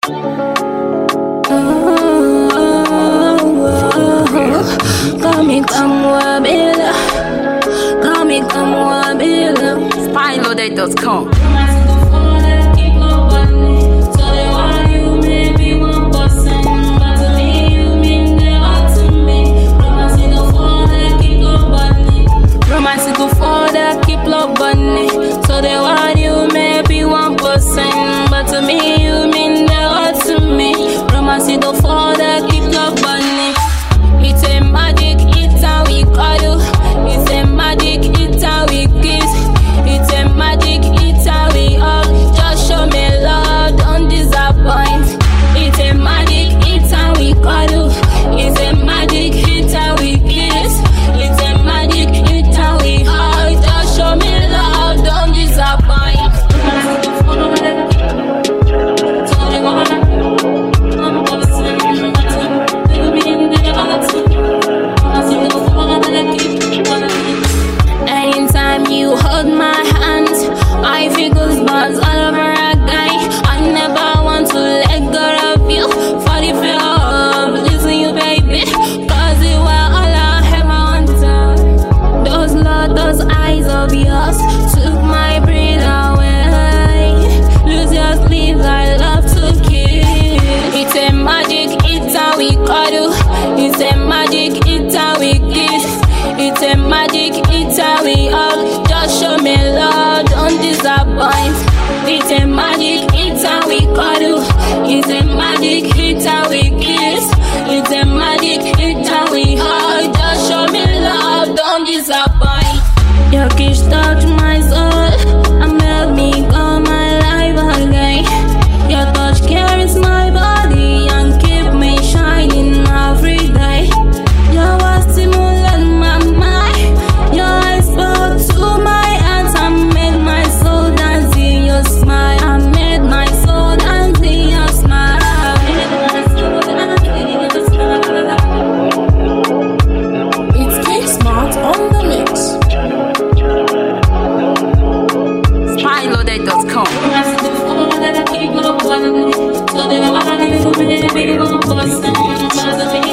Spyloaded.com. So they want you maybe 1%, but to me you mean the heart to me. Romance is the for the keep love bunny. It's a magic, it's how we cuddle. It's a magic, it's how we kiss. It's a magic, it's how we hug. Just show me love, don't disappoint. It's a magic, it's how we cuddle. It's a magic, it's how we kiss. It's a magic, it's how we hug. Just show me love, don't disappoint. Anytime you hold my hand, I feel goosebumps all over again. I never want to let go of you. For the fear of losing you, baby, 'cause you were all I ever wanted. Those eyes of yours took my breath away. Lose your sleep, I love to kiss. It's a magic, it's how we cuddle. It's a magic, it's how we kiss. It's a magic, it's how we hug. Just show me love, don't disappoint. It's a magic, it's how we cuddle. It's a magic, it's how we kiss. It's a magic, it's how we hug. Just show me love, don't disappoint. Your kiss touch my soul and made me come alive again. Your touch carries my body and keep me shining every day. Your words stimulate my mind. Your eyes spoke to my hands and made my soul dance in your smile. I made my soul dance in your smile. It's K Smart on the mix. Spyloaded.com. So they want to be